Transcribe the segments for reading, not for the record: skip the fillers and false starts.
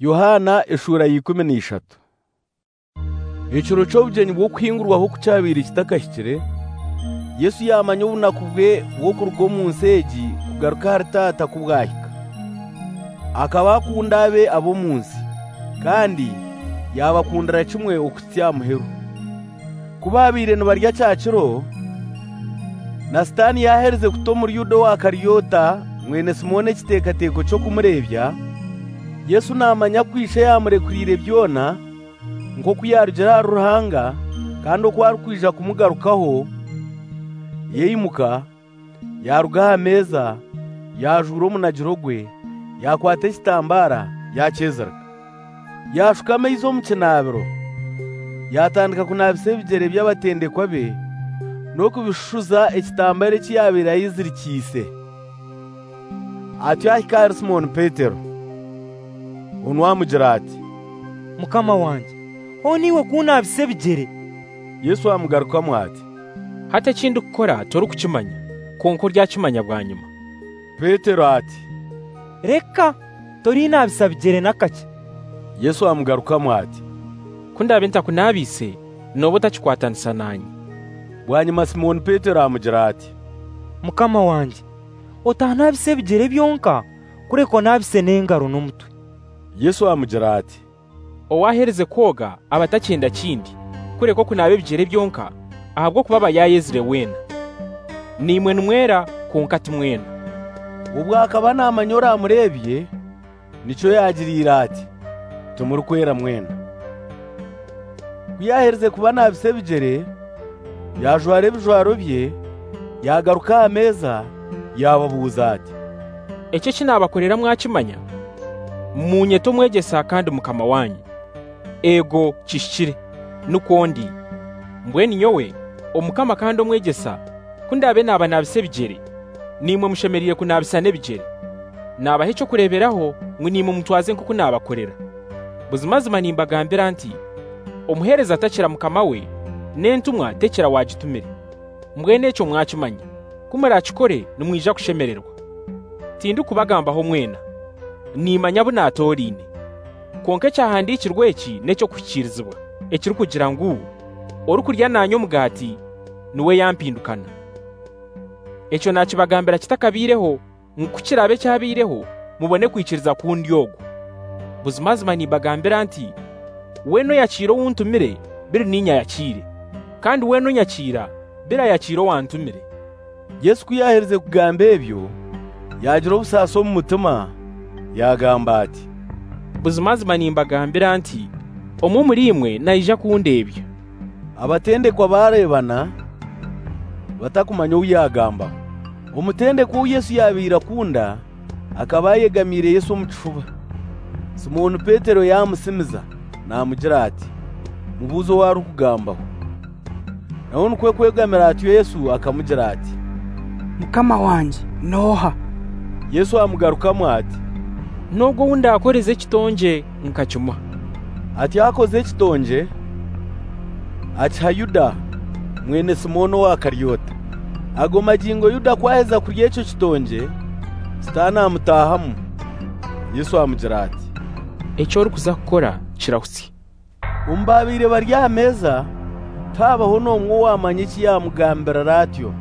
Yohana eshura 13. Icuro c'obugeni bwo kwingurwaho ku cabiri kitakashikire, Yesu yamanya ubunaku bwe bwo kurugo mu nsegi kugaruka hari Tata kubwahika. Akaba akunda abe abo munsi, kandi yabakundira kimwe ukutya muheru. Kuba abireno barya caciro, na Satani yahereze kutomura Yuda wa Kariyota mwene Simone kitekateko cyo kumurebya. Yesu namanya kwisha yamurekurire byona nko kuyarugera ruhanga kandi okwarkwija kumugarukaho yeyimuka yaruga ameza yajura omunagiro gwe yakwata ekitambara yakyezera yashukama izo mu kinabiro yatandika kunabisa ebigere by'abatendekwa be no kubishuza ekitambara ekiyabira yizirikise atyo ahika Simoni Petero unwamugira ati, Mukama wanjye, niwe kunabisa ebigere. Yesu amugarukamu ati, hata kindi ukora tori kukimanya konko ryakimanya bwa nyuma. Petero ati, reka tori nabisa bigere nakake. Yesu amugarukamu ati, kundabe ntakunabise nobo takikwatanisa nanyi. Bwa nyuma Simoni Petero amugira ati, Mukama wanjye, otanabise ebigere byonka kureko nabise n'engaro n'omutwe. Yesu amugira ati, owahereze koga abatakenda kindi kureko kunabe ebigere byonka ahabwo kuba bayayezire wena. Nimwe numwera konkati mwena. Ubwo akaba namanyora amurebye nico yagirira ati, tumurukwera mwena. Kuyahereze kuba nabise ebigere yajwara ebijwaro bye yagaruka ameza yababuza ati, ekyo kinabakorera mwakimanya? Munyeto mwegesa kandi Mukama wanyu. Ego kishikire nukondi mbweni nyowe omukama kandi omwegesa kundabe naba nabise ebigere nimwe mushemeriye kunabisa n'ebigere nabahe cyo kureberaho mwe nimwe mutwaze nko kunabakorera. Buzimazima nimbagambira nti omuhereza atakira Mukama we n'entumwa tekira wagitumire. Mbwene ekyo mwakimanya kumara kikore numwija kushemererwa. Tindi kubagambaho mwena nimanya bunatorine konke cyahandikirwe iki necyo kukirizibwa ekiri kugira ngo ori kurya nanyo mugati niwe yampindukana. Ekyo nakibagambira kitakabireho nkukirabe cyabireho mubone kwikiriza kundi yogo. Buzimazima nibagambira nti weno yakiro wuntumire biri ninya yakire kandi weno nyakira bira yakiro wantumire. Yesu kuyahereze kugamba ebyo yagira obusaso mu mutima yagamba ati, Buzimazima nimbagambira nti omwe muri imwe naija kundebya. Abatendekwa barebana batakumanya uyagamba. Omutendekwa Yesu yabira kunda akaba yegamire Yesu mu kifuba. Simoni Petero yamusimiza namugira ati, mubuzo wari kugambaho. Naho nkwe kwegamira ati Yesu akamugira ati, Mukama wanjye noha. Yesu amugarukamu ati, nubwo wundi akoreze kitonje nkacuma. Ati akoze kitonje ati Yuda mwene Simone wa Kariyota. Ago magingo Yuda kwaheza kurya icyo kitonje Satani amutahamu. Yesu amugira ati, ecyo uri kuza gukora kirahusi. Umbabire barya ameza tabaho n'umwe wamanye iki yamugambira ratyo.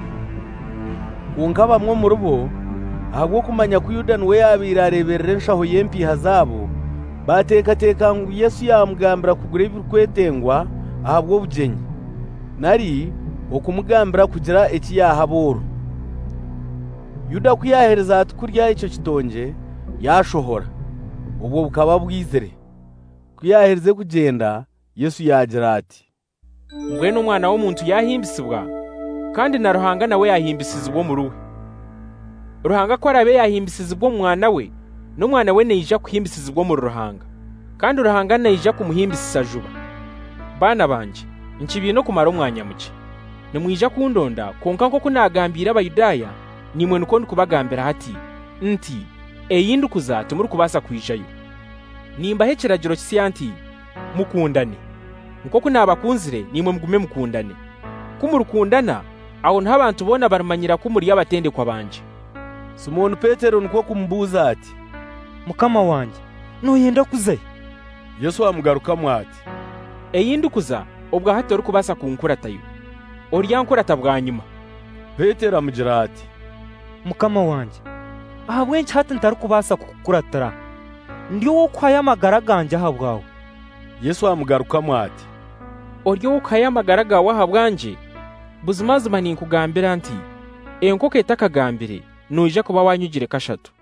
Unka bamwe mu rubo ahubwo kumanya ko Yuda niwe yabira areberera nshaho yempi hazabo batekateka ngo Yesu yamugambira kugura ibikwetengwa ahabwo bugenyi nari okumugambira kugira iki yahaboro. Yuda kuyahereza ati kurya icyo kitonje yashohora ubwo bukaba bwizere kuyahereze kugenda. Yesu yagira ati, mbwene umwana w'umuntu yahimbisibwa kandi na Ruhanga nawe yahimbisizwa mu ruwe. Ruhanga ko arabe yahimbisizwa mwana we n'umwana we neija kuhimbisizwa mu Ruhanga kandi Ruhanga neija kumuhimbisiza juba. Bana banje nkibino kumara umwanya muke nimwija kundonda konka nko kunagambira abayudaya nimwe nuko ndikubagambira hati nti eyindi kuzatu muri kubasa kwijayo. Nimbahe kiragiro kisiyanti mukundane nko kunabakunzire nimwe mugume mukundane. Kumurukundana aho ntabantu bona baramanyira ko muri yabatendekwa banje. Simoni Petero nuko kumbuza ati, Mukama wanjye, noyenda kuzayo. Yesu amugarukamu ati, eyindi kuza ubwo hatari kubasa kunkuratayo oryankurata bwa nyuma. Petero amugira ati, Mukama wanje, aha bwenshi hati ntari kubasa kukuratira, ndi wo kwaya amagara ganje aha bwawe. Yesu amugarukamu ati, oryo ukaya amagara gawe aha bwanje, buzimazima ninkugambira nti enkoko etakagambire nuje kuba wanyugire kashatu.